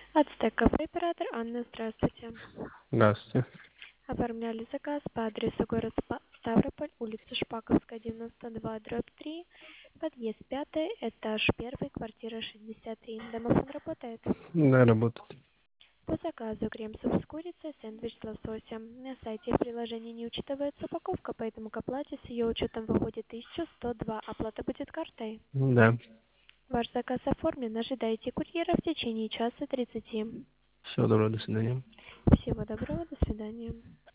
Ацтек кафе оператор Анна, здравствуйте. Здравствуйте. Оформляли заказ по адресу город Ставрополь, улица Шпаковская, 92/3, подъезд 5, этаж 1, квартира 63. Домофон работает. Да, работает. По заказу крем-суп с курицей, сэндвич с лососем. На сайте и в приложении не учитывается упаковка, поэтому к оплате с ее учетом выходит 1102. Оплата будет картой. Да. Ваш заказ оформлен. Ожидайте курьера в течение часа 30. Всего доброго, до свидания. Всего доброго, до свидания.